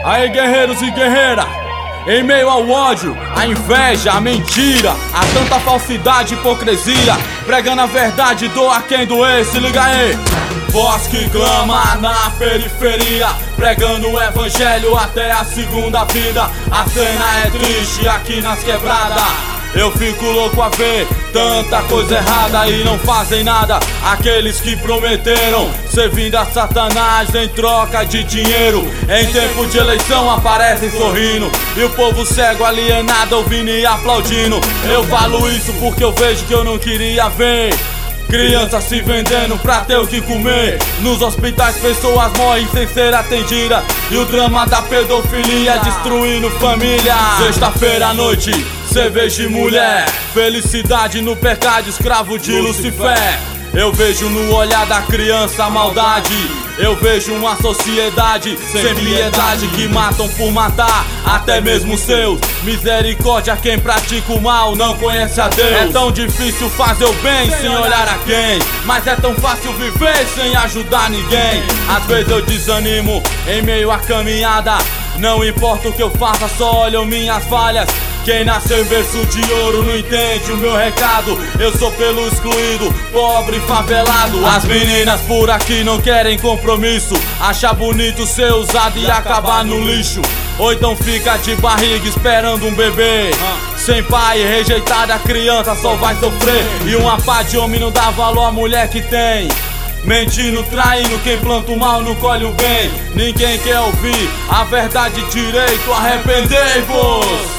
Aí, guerreiros e guerreiras, em meio ao ódio, a inveja, a mentira, a tanta falsidade e hipocrisia, pregando a verdade, doa quem doer, se liga aí. Voz que clama na periferia, pregando o evangelho até a segunda vida. A cena é triste aqui nas quebradas. Eu fico louco a ver tanta coisa errada e não fazem nada. Aqueles que prometeram servindo a Satanás em troca de dinheiro, em tempo de eleição aparecem sorrindo, e o povo cego alienado ouvindo e aplaudindo. Eu falo isso porque eu vejo que eu não queria ver crianças se vendendo pra ter o que comer. Nos hospitais pessoas morrem sem ser atendidas, e o drama da pedofilia destruindo família. Sexta-feira à noite, cerveja e mulher, felicidade no pecado, escravo de Lucifer. Eu vejo no olhar da criança a maldade. Eu vejo uma sociedade sem piedade, que matam por matar até mesmo seus. Misericórdia, quem pratica o mal não conhece a Deus. É tão difícil fazer o bem sem olhar a quem, mas é tão fácil viver sem ajudar ninguém. Às vezes eu desanimo em meio à caminhada, não importa o que eu faça, só olham minhas falhas. Quem nasceu em berço de ouro não entende o meu recado. Eu sou pelo excluído, pobre, favelado. As meninas por aqui não querem compromisso, acha bonito ser usado e acabar no lixo. Ou então fica de barriga esperando um bebê. Sem pai, rejeitada, a criança só vai sofrer. E uma pá de homem não dá valor à mulher que tem. Mentindo, traindo, quem planta o mal não colhe o bem. Ninguém quer ouvir a verdade direito, arrependei-vos.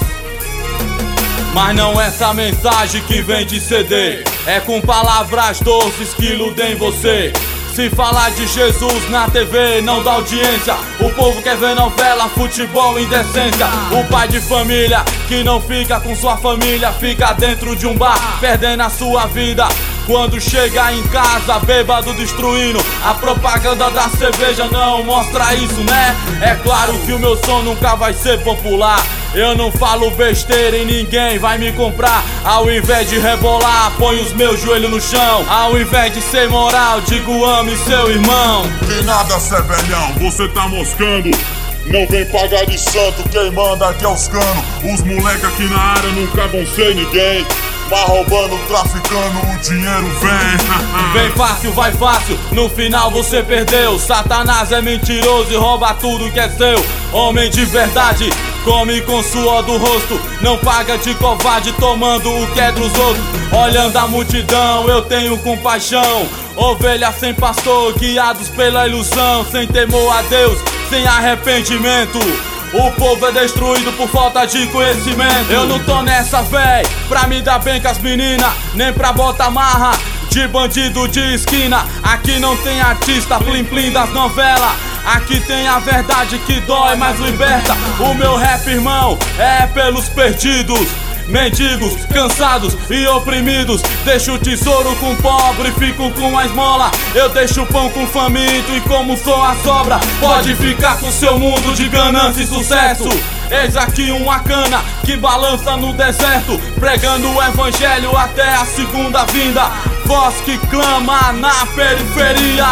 Mas não é essa mensagem que vem de CD, é com palavras doces que iludem você. Se falar de Jesus na TV não dá audiência, o povo quer ver novela, futebol, indecência. O pai de família que não fica com sua família, fica dentro de um bar, perdendo a sua vida. Quando chega em casa, bêbado, destruindo. A propaganda da cerveja não mostra isso, né? É claro que o meu som nunca vai ser popular. Eu não falo besteira e ninguém vai me comprar. Ao invés de rebolar, põe os meus joelhos no chão. Ao invés de ser moral, digo ame seu irmão. Que nada, cê velhão, você tá moscando. Não vem pagar de santo, quem manda aqui é os canos. Os moleque aqui na área nunca vão ser ninguém, mas roubando, traficando, o dinheiro vem. Vem fácil, vai fácil, no final você perdeu. Satanás é mentiroso e rouba tudo que é seu. Homem de verdade come com suor do rosto, não paga de covarde tomando o que é dos outros. Olhando a multidão eu tenho compaixão, ovelhas sem pastor, guiados pela ilusão. Sem temor a Deus, sem arrependimento, o povo é destruído por falta de conhecimento. Eu não tô nessa, véi, pra me dar bem com as meninas, nem pra botar marra de bandido de esquina. Aqui não tem artista plim plim das novelas, aqui tem a verdade que dói, mas liberta. O meu rap, irmão, é pelos perdidos, mendigos, cansados e oprimidos. Deixo o tesouro com o pobre, fico com a esmola. Eu deixo o pão com o faminto e como sou a sobra. Pode ficar com seu mundo de ganância e sucesso. Eis aqui uma cana que balança no deserto, pregando o evangelho até a segunda vinda. Voz que clama na periferia.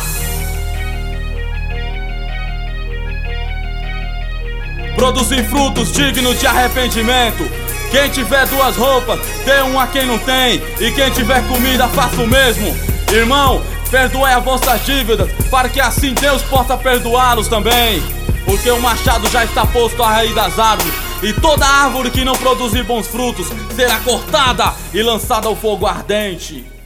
Produzir frutos dignos de arrependimento. Quem tiver duas roupas, dê um a quem não tem, e quem tiver comida, faça o mesmo. Irmão, perdoe as vossas dívidas, para que assim Deus possa perdoá-los também. Porque o machado já está posto à raiz das árvores, e toda árvore que não produzir bons frutos será cortada e lançada ao fogo ardente.